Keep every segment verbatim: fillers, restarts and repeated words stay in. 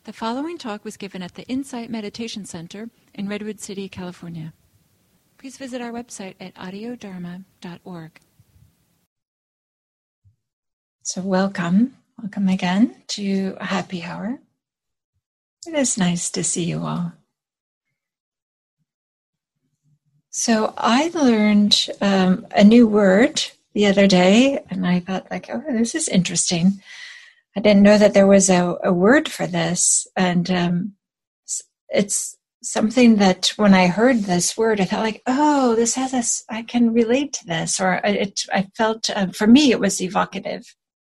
The following talk was given at the Insight Meditation Center in Redwood City, California. Please visit our website at audio dharma dot org. So welcome, welcome again to a happy hour. It is nice to see you all. So I learned um, a new word the other day, and I thought, like, oh, this is interesting. I didn't know that there was a, a word for this, and um, it's something that when I heard this word, I thought, like, oh, this has a, I can relate to this, or it. I felt, uh, for me, it was evocative.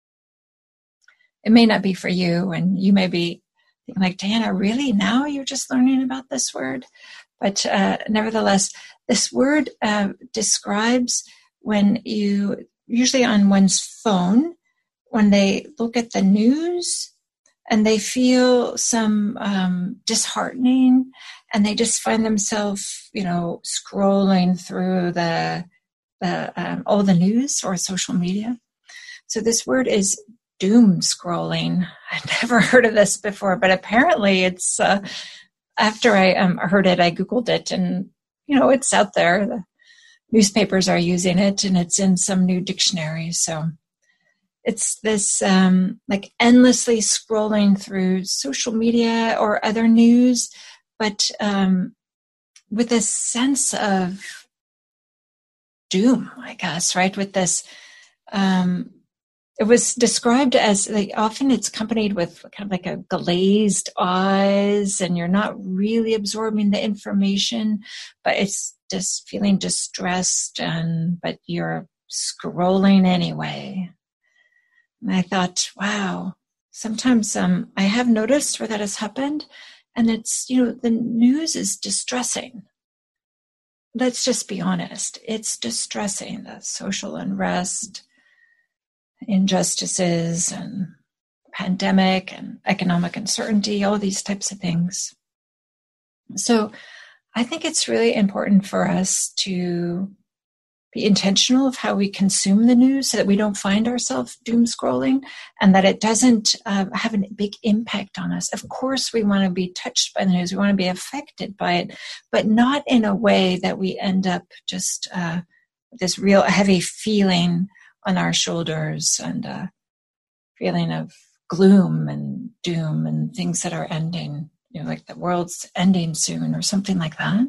It may not be for you, and you may be thinking, like, Diana, really? Now you're just learning about this word? But uh, nevertheless, this word uh, describes when you, usually on one's phone, when they look at the news and they feel some um, disheartening, and they just find themselves, you know, scrolling through the, the um, all the news or social media. So this word is doom scrolling. I'd never heard of this before, but apparently it's, uh, after I um, heard it, I Googled it, and, you know, it's out there. The newspapers are using it, and it's in some new dictionary. So it's this um, like endlessly scrolling through social media or other news, but um, with a sense of doom, I guess, right? With this, um, it was described as, like, often it's accompanied with kind of like a glazed eyes, and you're not really absorbing the information, but it's just feeling distressed, and but you're scrolling anyway. And I thought, wow, sometimes um, I have noticed where that has happened, and it's, you know, the news is distressing. Let's just be honest. It's distressing, the social unrest, injustices, and pandemic, and economic uncertainty, all these types of things. So I think it's really important for us to be intentional of how we consume the news, so that we don't find ourselves doom scrolling, and that it doesn't uh, have a big impact on us. Of course, we want to be touched by the news. We want to be affected by it, but not in a way that we end up just uh, this real heavy feeling on our shoulders, and a feeling of gloom and doom and things that are ending, you know, like the world's ending soon or something like that.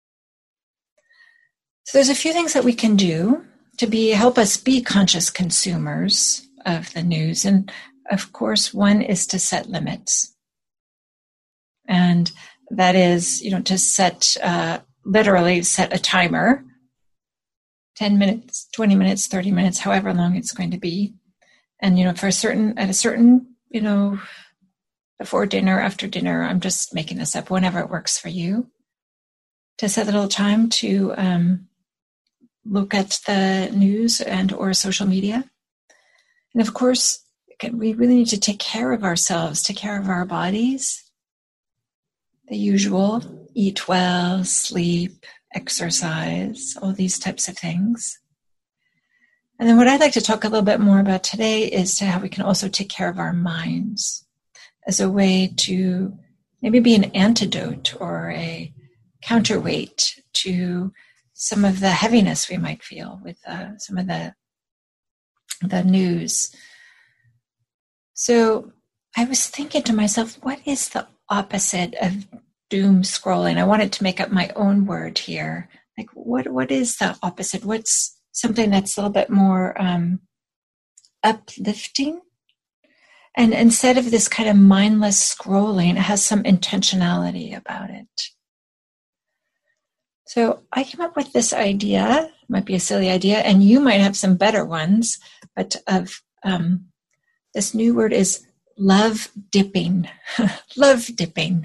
So there's a few things that we can do to be help us be conscious consumers of the news. And of course, one is to set limits. And that is, you know, to set, uh, literally set a timer, ten minutes, twenty minutes, thirty minutes, however long it's going to be. And, you know, for a certain, at a certain, you know, before dinner, after dinner, I'm just making this up, whenever it works for you, to set a little time to, um, look at the news and or social media. And of course, we really need to take care of ourselves, take care of our bodies. The usual, eat well, sleep, exercise, all these types of things. And then what I'd like to talk a little bit more about today is to how we can also take care of our minds as a way to maybe be an antidote or a counterweight to some of the heaviness we might feel with uh, some of the the news. So I was thinking to myself, what is the opposite of doom scrolling? I wanted to make up my own word here. Like, what what is the opposite? What's something that's a little bit more um, uplifting? And instead of this kind of mindless scrolling, it has some intentionality about it. So I came up with this idea, it might be a silly idea, and you might have some better ones, but of um, this new word is love dipping. Love dipping.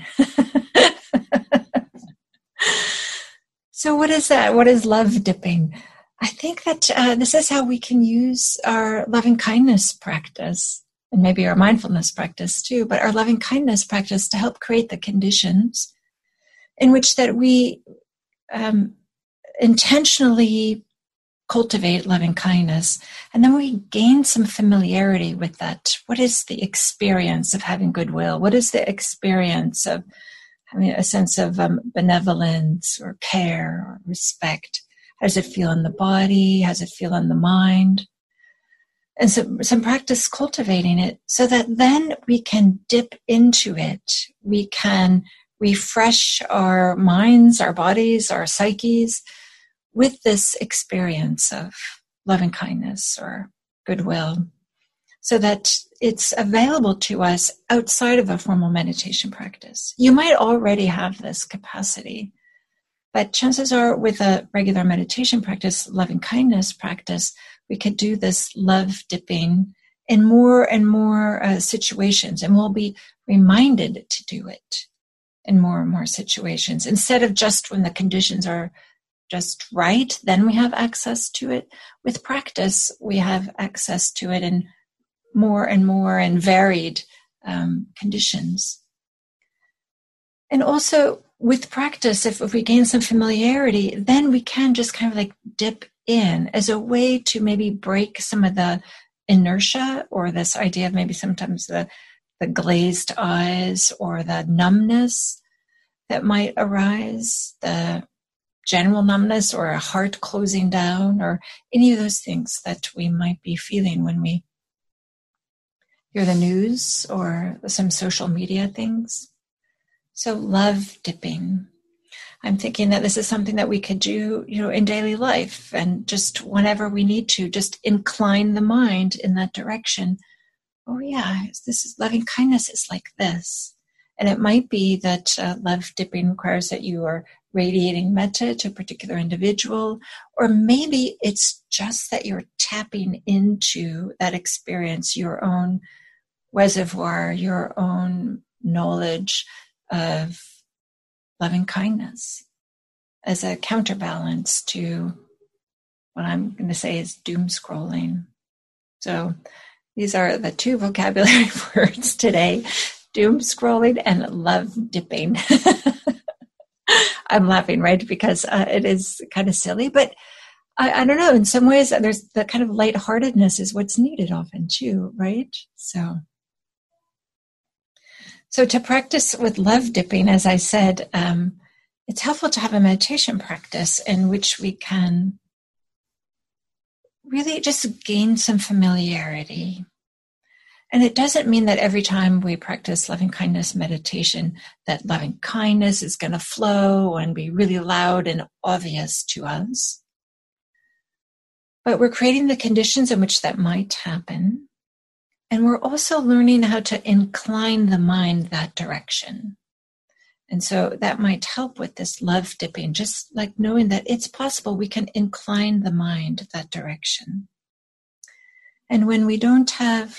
So what is that? What is love dipping? I think that uh, this is how we can use our loving kindness practice, and maybe our mindfulness practice too, but our loving kindness practice to help create the conditions in which that we um, intentionally cultivate loving kindness. And then we gain some familiarity with that. What is the experience of having goodwill? What is the experience of having a sense of um, benevolence or care or respect? How does it feel in the body? How does it feel in the mind? And so some practice cultivating it so that then we can dip into it. We can refresh our minds, our bodies, our psyches with this experience of loving kindness or goodwill, so that it's available to us outside of a formal meditation practice. You might already have this capacity, but chances are with a regular meditation practice, loving kindness practice, we could do this love dipping in more and more uh, situations, and we'll be reminded to do it in more and more situations, instead of just when the conditions are just right, then we have access to it. With practice, we have access to it in more and more and varied um, conditions. And also with practice, if, if we gain some familiarity, then we can just kind of like dip in as a way to maybe break some of the inertia, or this idea of maybe sometimes the, the glazed eyes or the numbness that might arise, the general numbness or a heart closing down, or any of those things that we might be feeling when we hear the news or some social media things. So love dipping. I'm thinking that this is something that we could do, you know, in daily life, and just whenever we need to, just incline the mind in that direction. Oh yeah, this is loving kindness is like this. And it might be that uh, love dipping requires that you are radiating metta to a particular individual, or maybe it's just that you're tapping into that experience, your own reservoir, your own knowledge of loving kindness as a counterbalance to what I'm going to say is doom scrolling. So these are the two vocabulary words today: doom scrolling and love dipping. I'm laughing, right? Because uh, it is kind of silly, but I, I don't know. In some ways, there's the kind of lightheartedness is what's needed often too, right? So, so to practice with love dipping, as I said, um, it's helpful to have a meditation practice in which we can really just gain some familiarity. And it doesn't mean that every time we practice loving kindness meditation, that loving kindness is going to flow and be really loud and obvious to us. But we're creating the conditions in which that might happen. And we're also learning how to incline the mind that direction. And so that might help with this love dipping, just like knowing that it's possible we can incline the mind that direction. And when we don't have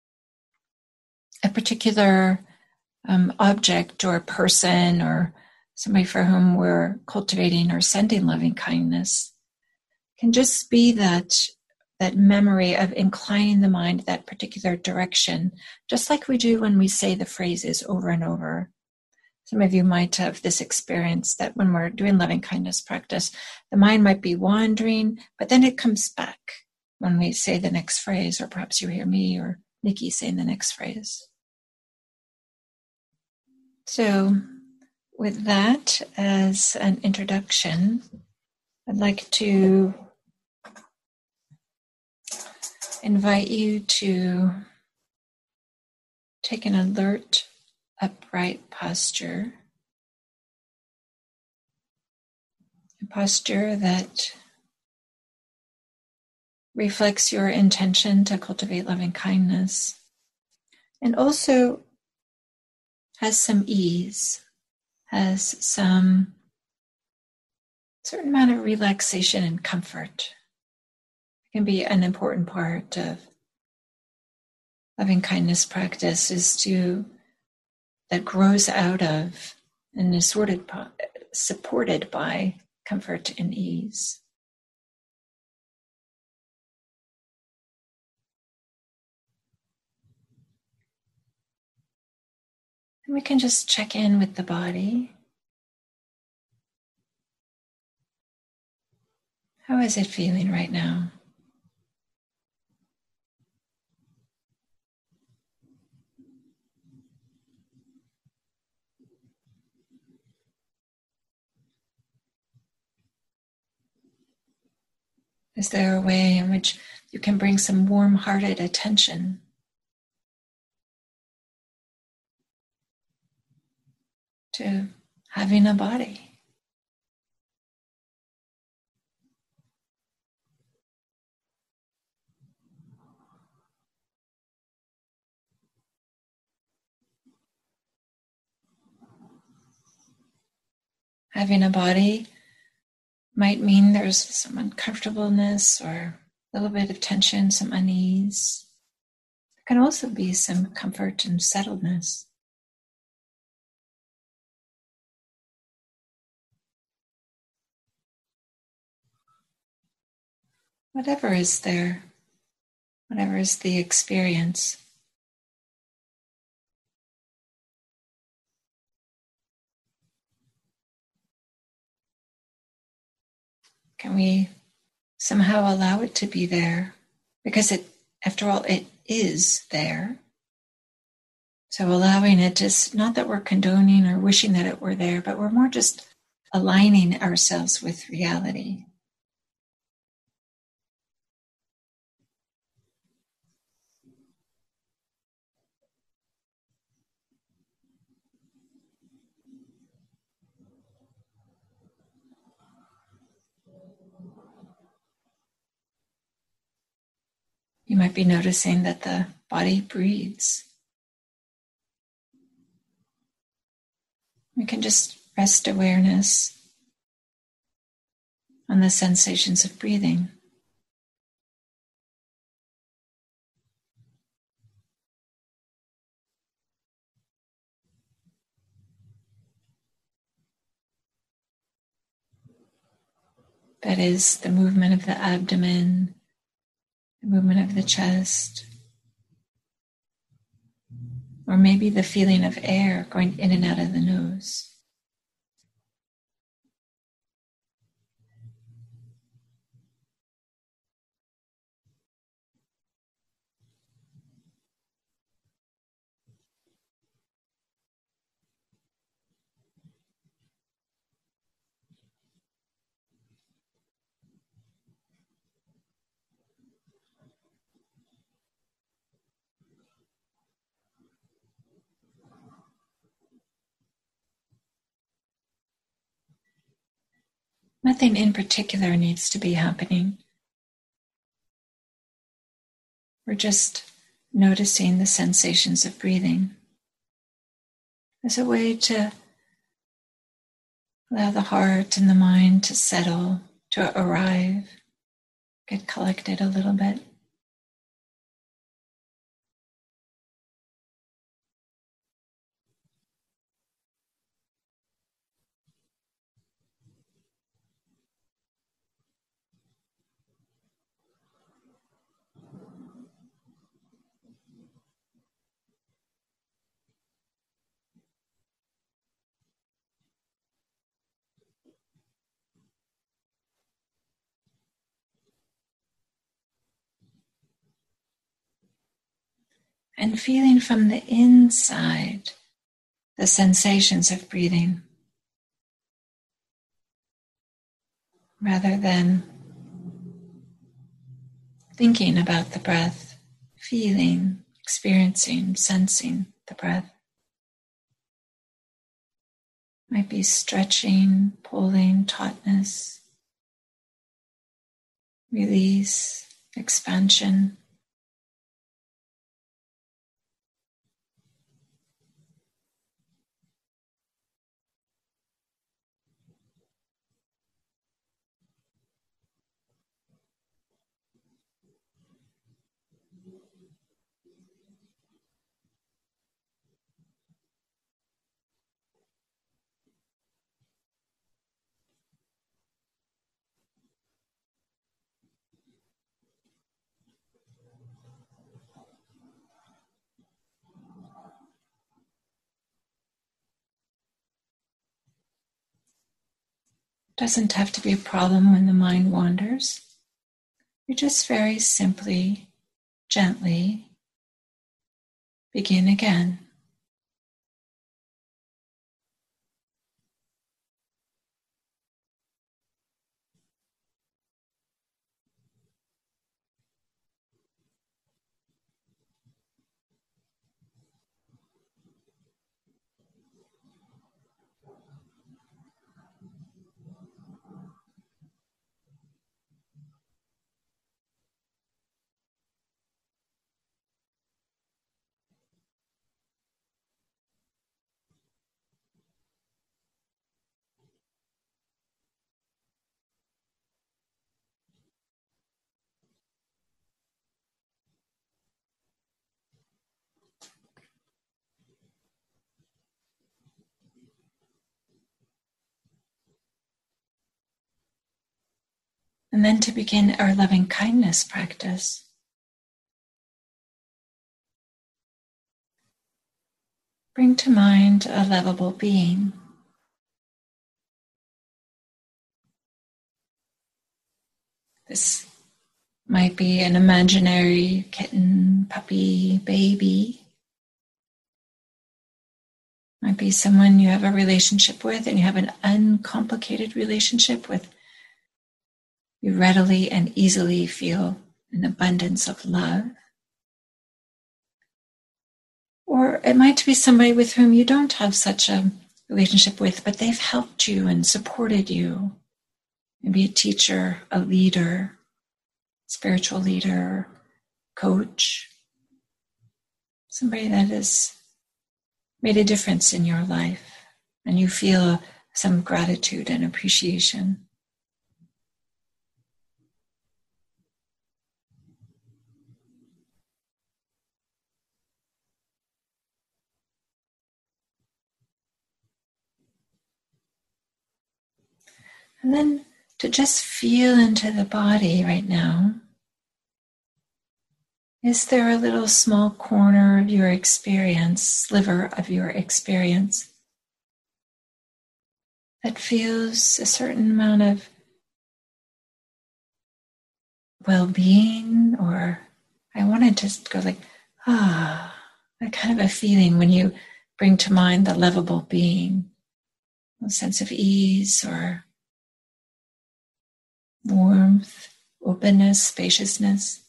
a particular um, object or person or somebody for whom we're cultivating or sending loving kindness, can just be that that memory of inclining the mind that particular direction, just like we do when we say the phrases over and over. Some of you might have this experience that when we're doing loving kindness practice, the mind might be wandering, but then it comes back when we say the next phrase, or perhaps you hear me or Nikki saying the next phrase. So with that as an introduction, I'd like to invite you to take an alert, upright posture, a posture that reflects your intention to cultivate loving kindness, and also has some ease, has some certain amount of relaxation and comfort. It can be an important part of loving kindness practice, is to that grows out of and is sorted, supported by comfort and ease. And we can just check in with the body. How is it feeling right now? Is there a way in which you can bring some warm-hearted attention to having a body? Having a body might mean there's some uncomfortableness or a little bit of tension, some unease. There can also be some comfort and settledness. Whatever is there, whatever is the experience. Can we somehow allow it to be there? Because it, after all, it is there. So allowing it, just not that we're condoning or wishing that it were there, but we're more just aligning ourselves with reality. You might be noticing that the body breathes. We can just rest awareness on the sensations of breathing. That is the movement of the abdomen, the movement of the chest, or maybe the feeling of air going in and out of the nose. Nothing in particular needs to be happening. We're just noticing the sensations of breathing as a way to allow the heart and the mind to settle, to arrive, get collected a little bit. And feeling from the inside the sensations of breathing, rather than thinking about the breath, feeling, experiencing, sensing the breath. Might be stretching, pulling, tautness, release, expansion. Doesn't have to be a problem when the mind wanders. You just very simply, gently begin again. And then to begin our loving kindness practice. Bring to mind a lovable being. This might be an imaginary kitten, puppy, baby. Might be someone you have a relationship with and you have an uncomplicated relationship with. You readily and easily feel an abundance of love. Or it might be somebody with whom you don't have such a relationship with, but they've helped you and supported you. Maybe a teacher, a leader, spiritual leader, coach, somebody that has made a difference in your life, and you feel some gratitude and appreciation. And then to just feel into the body right now. Is there a little small corner of your experience, sliver of your experience, that feels a certain amount of well-being? Or I want to just go like, ah, that kind of a feeling when you bring to mind the lovable being, a sense of ease or warmth, openness, spaciousness.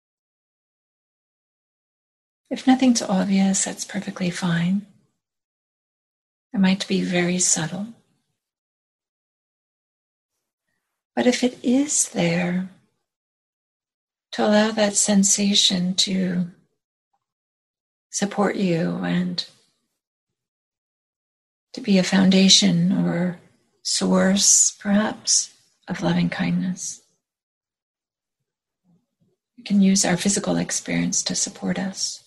If nothing's obvious, that's perfectly fine. It might be very subtle. But if it is there, to allow that sensation to support you and to be a foundation or source, perhaps, of loving kindness. We can use our physical experience to support us.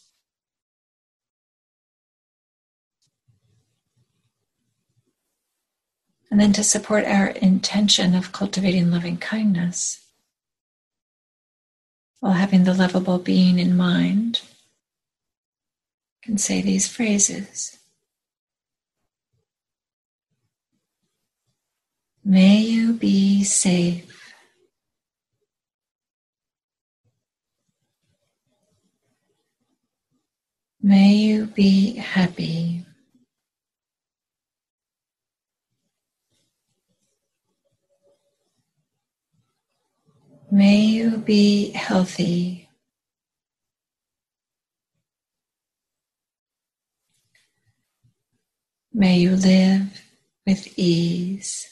And then to support our intention of cultivating loving kindness, while having the lovable being in mind, you can say these phrases. May you be safe. May you be happy. May you be healthy. May you live with ease.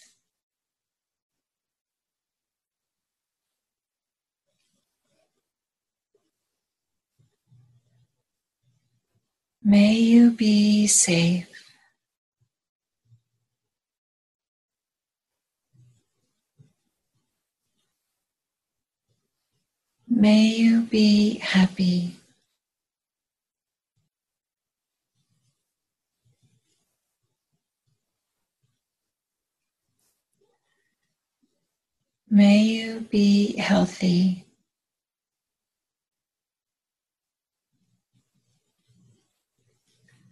May you be safe. May you be happy. May you be healthy.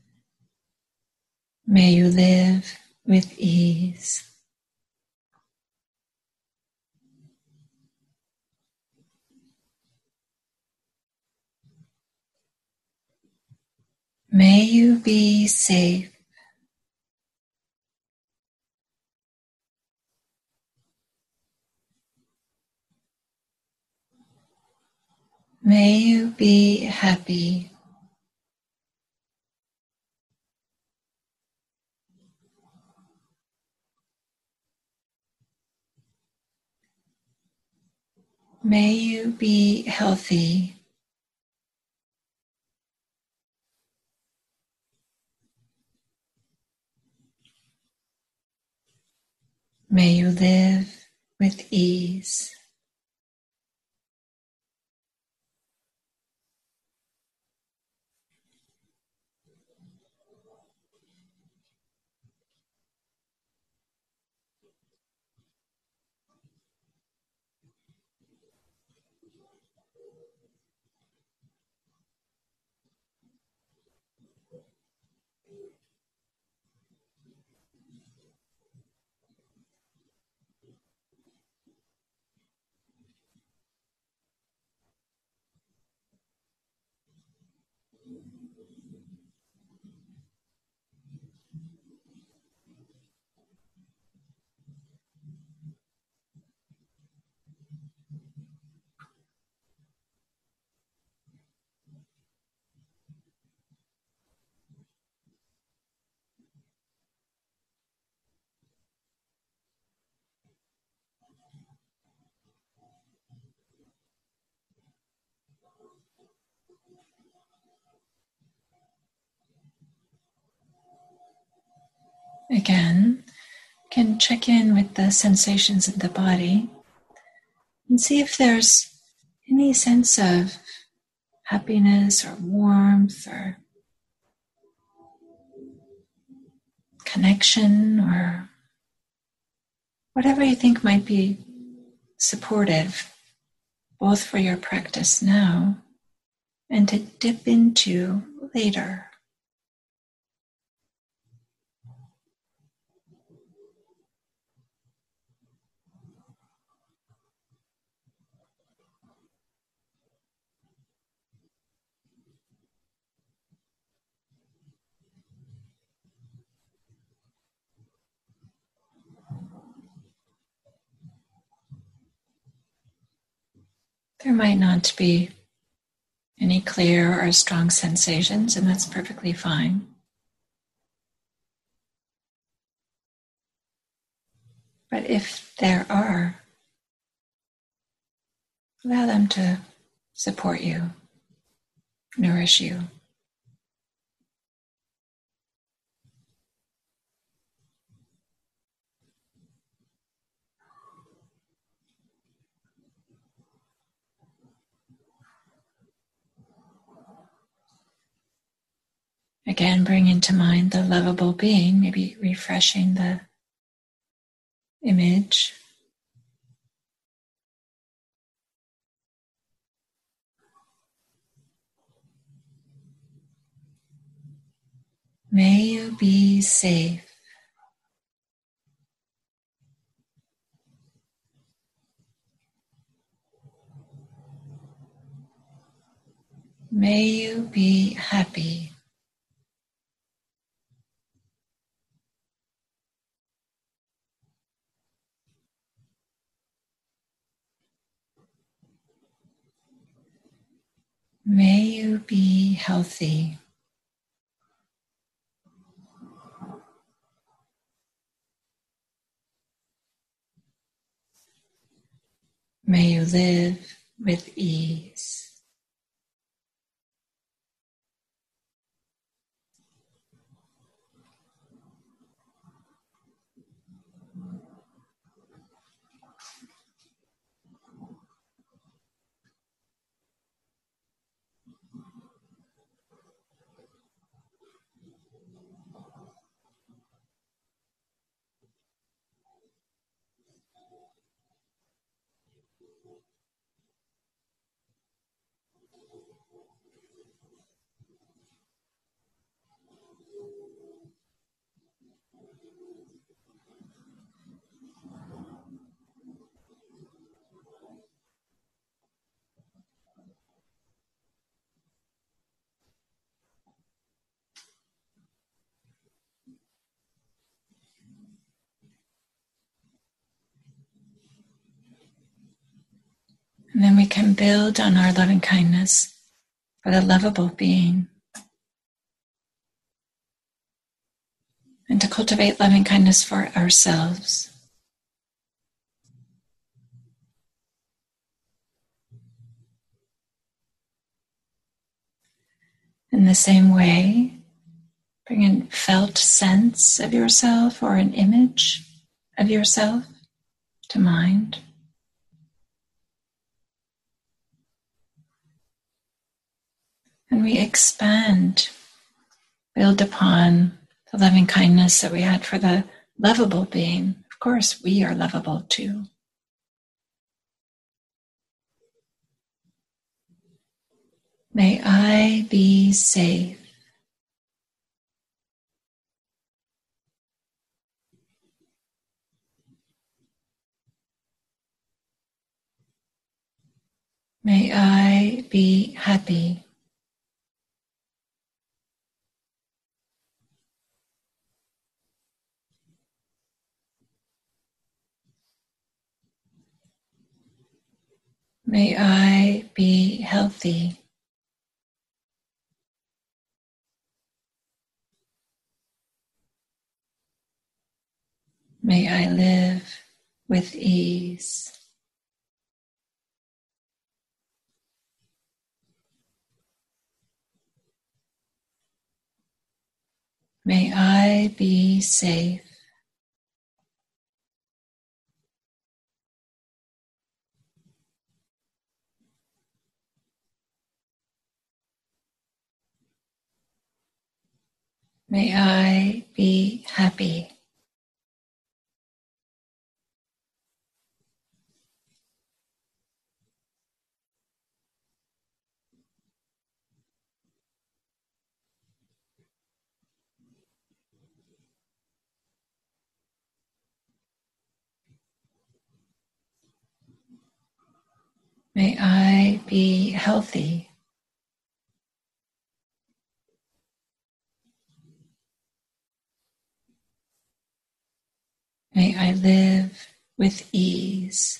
May you live with ease. May you be safe. May you be happy. May you be healthy. May you live with ease. Again, you can check in with the sensations in the body and see if there's any sense of happiness or warmth or connection or whatever you think might be supportive, both for your practice now and to dip into later. There might not be any clear or strong sensations, and that's perfectly fine. But if there are, allow them to support you, nourish you. Again, bring into mind the lovable being, maybe refreshing the image. May you be safe. May you be happy. May you be healthy. May you live with ease. And then we can build on our loving kindness for the lovable being. And to cultivate loving kindness for ourselves. In the same way, bring a felt sense of yourself or an image of yourself to mind. And we expand, build upon the loving kindness that we had for the lovable being. Of course, we are lovable too. May I be safe. May I be happy. May I be healthy. May I live with ease. May I be safe. May I be happy. May I be healthy. May I live with ease.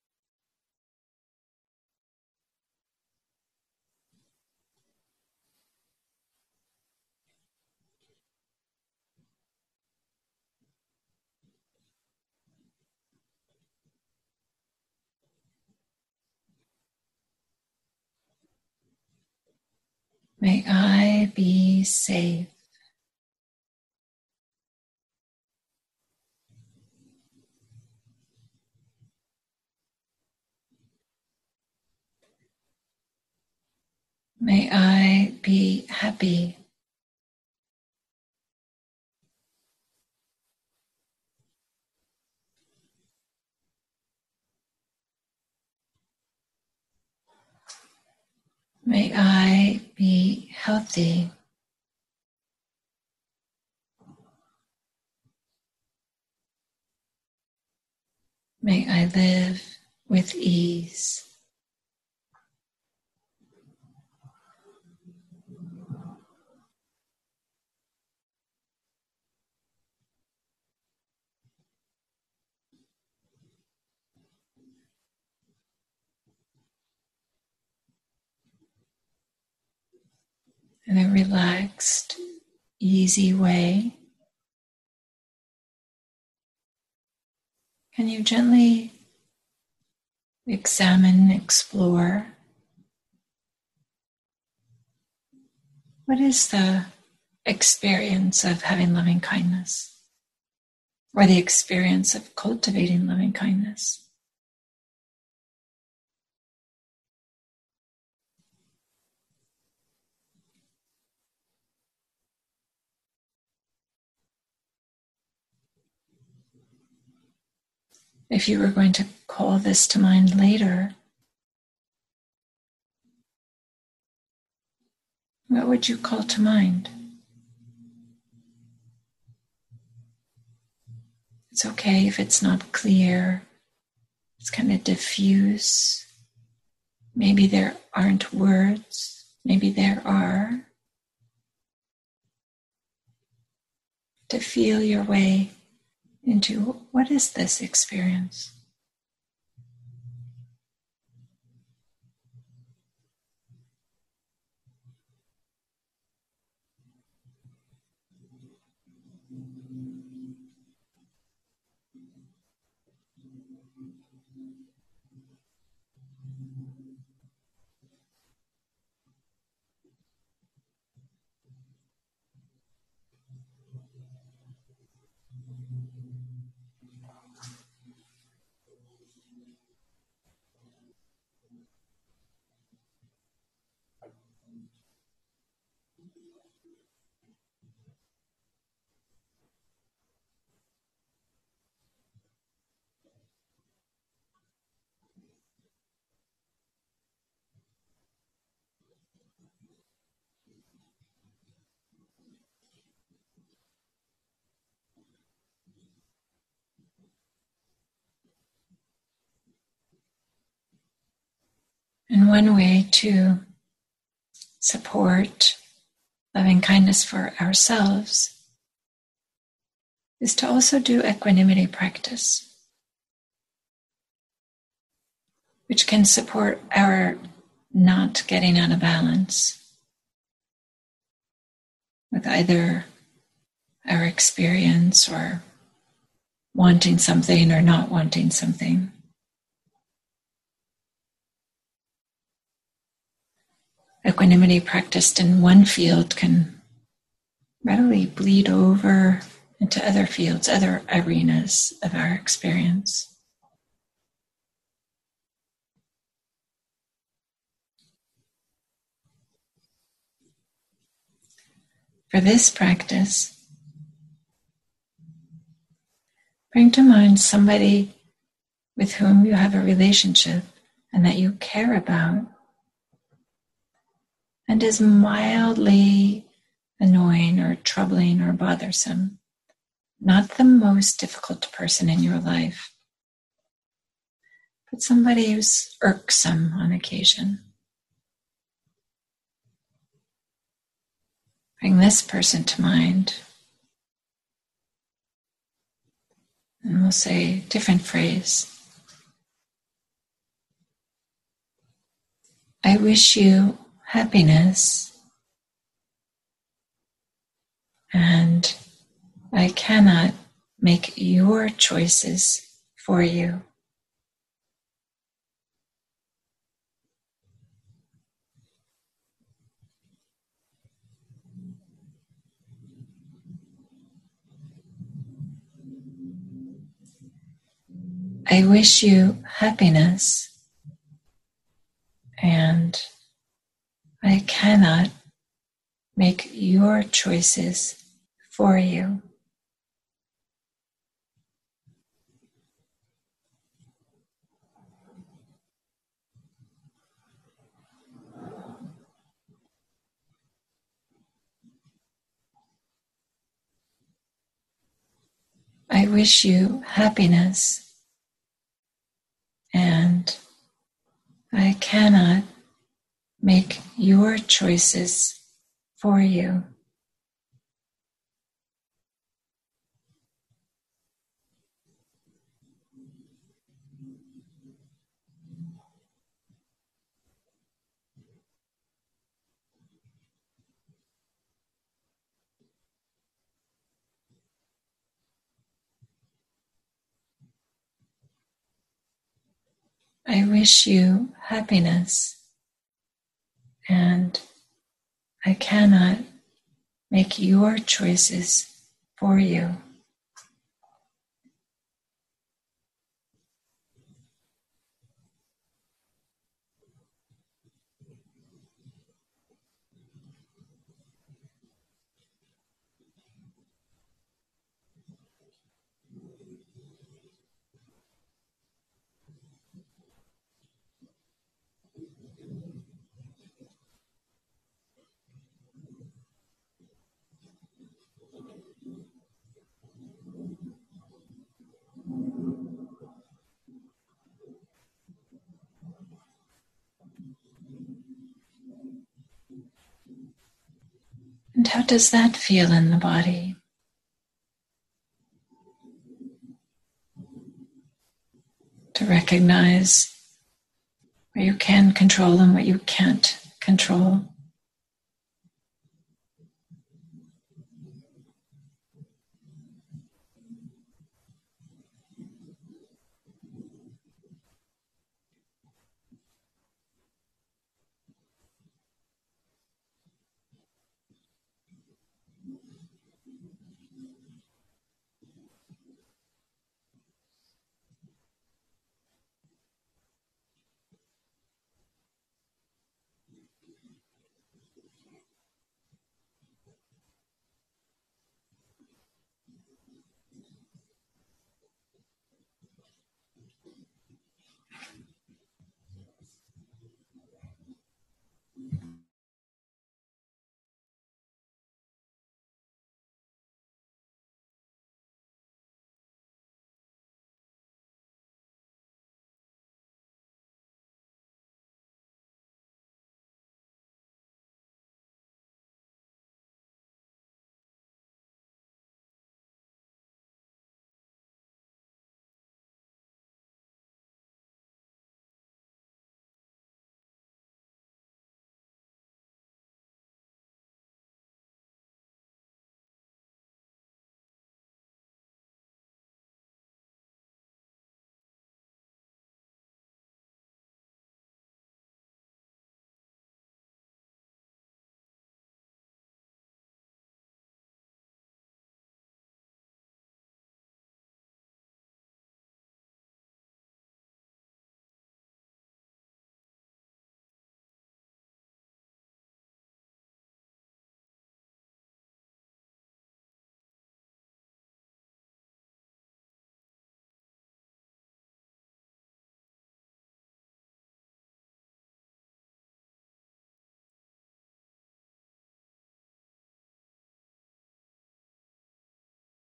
May I be safe. May I be happy. May I be healthy. May I live with ease. In a relaxed, easy way, can you gently examine, explore what is the experience of having loving kindness, or the experience of cultivating loving kindness? If you were going to call this to mind later, what would you call to mind? It's okay if it's not clear. It's kind of diffuse. Maybe there aren't words. Maybe there are. To feel your way into what is this experience? And one way to support loving kindness for ourselves is to also do equanimity practice, which can support our not getting out of balance with either our experience or wanting something or not wanting something. Equanimity practiced in one field can readily bleed over into other fields, other arenas of our experience. For this practice, bring to mind somebody with whom you have a relationship and that you care about, and is mildly annoying or troubling or bothersome. Not the most difficult person in your life, but somebody who's irksome on occasion. Bring this person to mind. And we'll say a different phrase. I wish you happiness, and I cannot make your choices for you. I wish you happiness, and I cannot make your choices for you. I wish you happiness, and I cannot make your choices for you. I wish you happiness, and I cannot make your choices for you. And how does that feel in the body? To recognize what you can control and what you can't control.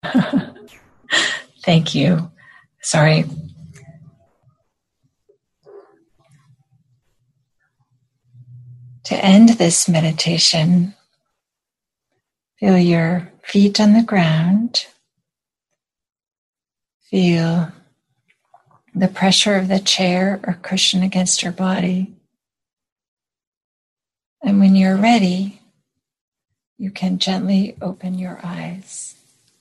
Thank you. Sorry. To end this meditation, feel your feet on the ground. Feel the pressure of the chair or cushion against your body. And when you're ready, you can gently open your eyes.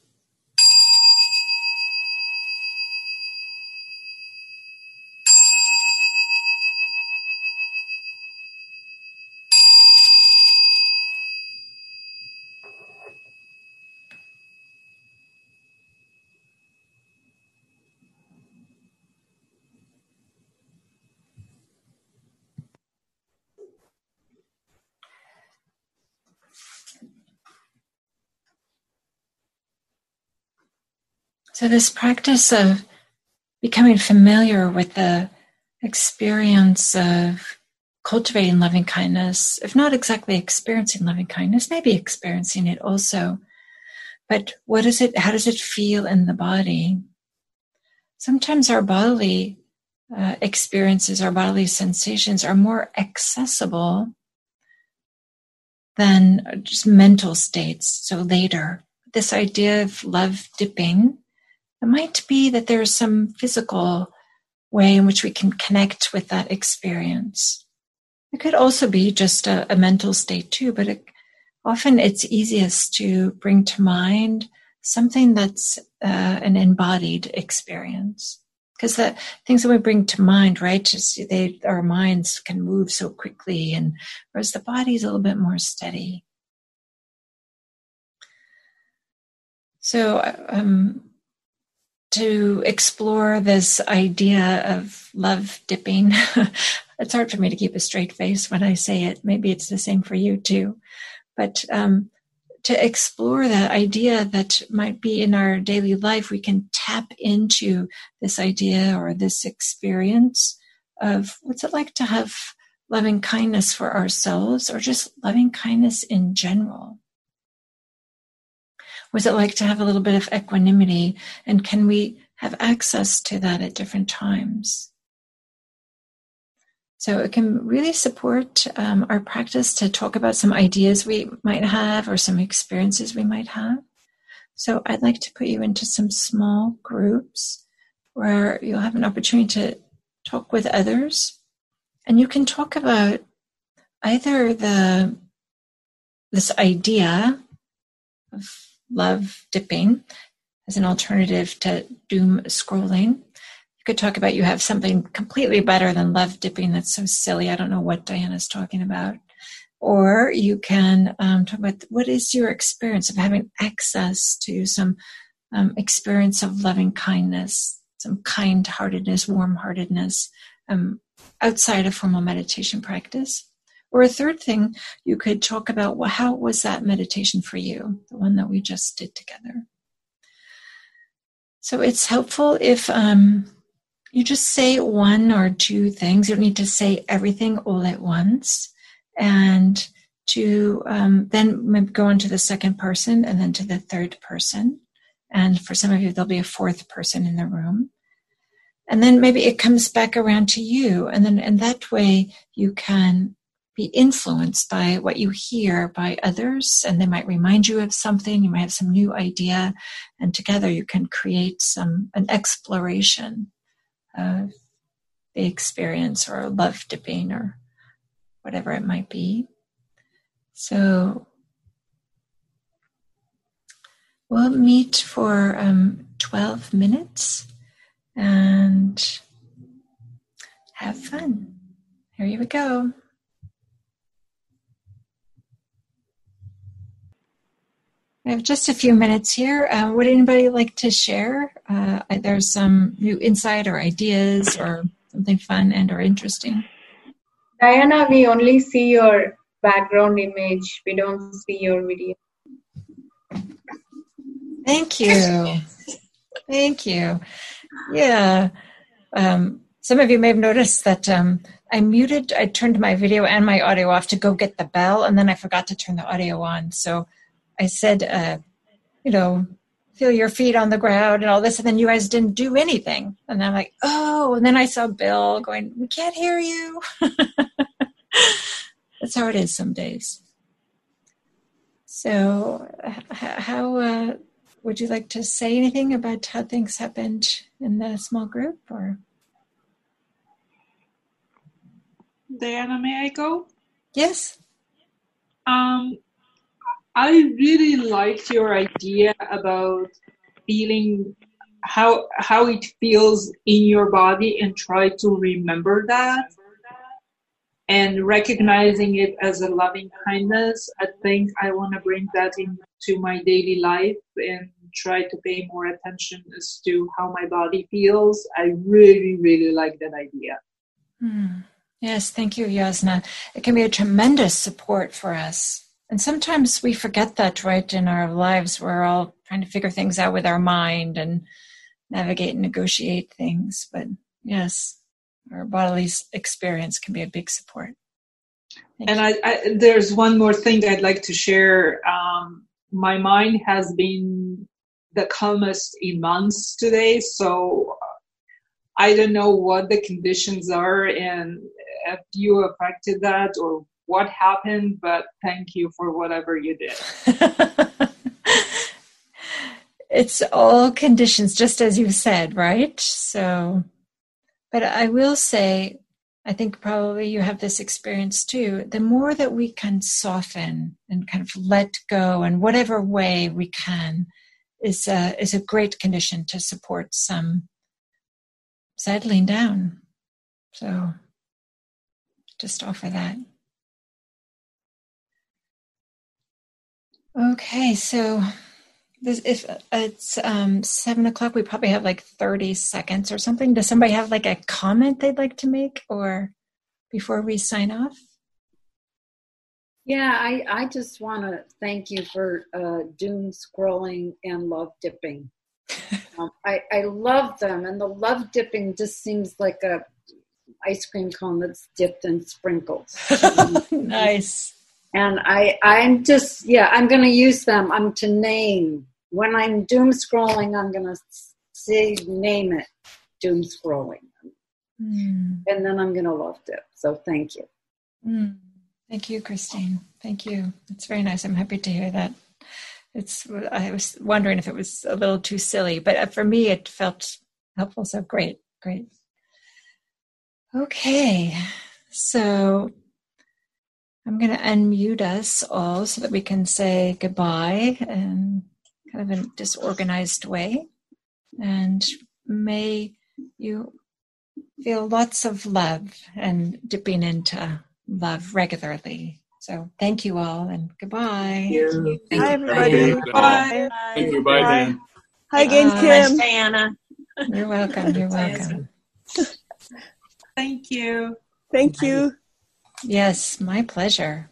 So this practice of becoming familiar with the experience of cultivating loving kindness, if not exactly experiencing loving kindness, maybe experiencing it also. But what is it? How does it feel in the body? Sometimes our bodily uh, experiences, our bodily sensations are more accessible than just mental states. So later, this idea of love dipping, it might be that there's some physical way in which we can connect with that experience. It could also be just a, a mental state too, but it, often it's easiest to bring to mind something that's uh, an embodied experience. Because the things that we bring to mind, right, just they, our minds can move so quickly, and whereas the body's a little bit more steady. So, um, to explore this idea of love dipping, it's hard for me to keep a straight face when I say it. Maybe it's the same for you too. But um, to explore that idea that might be in our daily life, we can tap into this idea or this experience of what's it like to have loving kindness for ourselves, or just loving kindness in general. What's it like to have a little bit of equanimity, and can we have access to that at different times? So it can really support um, our practice to talk about some ideas we might have or some experiences we might have. So I'd like to put you into some small groups where you'll have an opportunity to talk with others, and you can talk about either the this idea of love dipping as an alternative to doom scrolling. You could talk about you have something completely better than love dipping that's so silly. I don't know what Diana's talking about. Or you can um, talk about what is your experience of having access to some um, experience of loving kindness, some kind-heartedness, warm-heartedness um, outside of formal meditation practice. Or a third thing, you could talk about, well, how was that meditation for you, the one that we just did together? So it's helpful if um, you just say one or two things. You don't need to say everything all at once. And to um, then maybe go on to the second person and then to the third person. And for some of you, there'll be a fourth person in the room. And then maybe it comes back around to you. And then in that way, you can be influenced by what you hear by others, and they might remind you of something. You might have some new idea, and together you can create some an exploration of the experience or love dipping or whatever it might be. So we'll meet for um, twelve minutes and have fun. Here you go. We have just a few minutes here. Uh, would anybody like to share? Uh, there's some new insight or ideas or something fun and or interesting. Diana, we only see your background image. We don't see your video. Thank you. Thank you. Yeah. Um, some of you may have noticed that um, I muted, I turned my video and my audio off to go get the bell, and then I forgot to turn the audio on. So I said, uh, you know, feel your feet on the ground and all this, and then you guys didn't do anything. And I'm like, oh, and then I saw Bill going, we can't hear you. That's how it is some days. So how uh, would you like to say anything about how things happened in the small group? Or Diana, may I go? Yes. Um, I really liked your idea about feeling how how it feels in your body and try to remember that and recognizing it as a loving kindness. I think I want to bring that into my daily life and try to pay more attention as to how my body feels. I really, really like that idea. Hmm. Yes, thank you, Yasna. It can be a tremendous support for us. And sometimes we forget that, right, in our lives. We're all trying to figure things out with our mind and navigate and negotiate things. But yes, our bodily experience can be a big support. Thank and you. I, I, there's one more thing I'd like to share. Um, my mind has been the calmest in months today, so I don't know what the conditions are and if you affected that or what happened, but thank you for whatever you did. It's all conditions, just as you said, right? So, but I will say, I think probably you have this experience too. The more that we can soften and kind of let go in whatever way we can is a, is a great condition to support some settling down. So just offer that. Okay, so this, if it's um, seven o'clock, we probably have like thirty seconds or something. Does somebody have like a comment they'd like to make, or before we sign off? Yeah, I, I just want to thank you for uh, doom scrolling and love dipping. um, I, I love them, and the love dipping just seems like a ice cream cone that's dipped in sprinkles. Nice. And I, I'm just, yeah, I'm going to use them. I'm to name. When I'm doom scrolling, I'm going to say, name it, doom scrolling. Mm. And then I'm going to love dip. So thank you. Mm. Thank you, Christine. Thank you. It's very nice. I'm happy to hear that. It's. I was wondering if it was a little too silly, but for me, it felt helpful. So great, great. Okay, so I'm going to unmute us all so that we can say goodbye in kind of a disorganized way. And may you feel lots of love and dipping into love regularly. So thank you all and goodbye. Thank you. Thank Hi, everybody. Bye. Bye. Thank you. Bye, Dan. Hi again, Bye. Kim. Diana. You're welcome. You're welcome. Thank you. Thank you. Yes, my pleasure.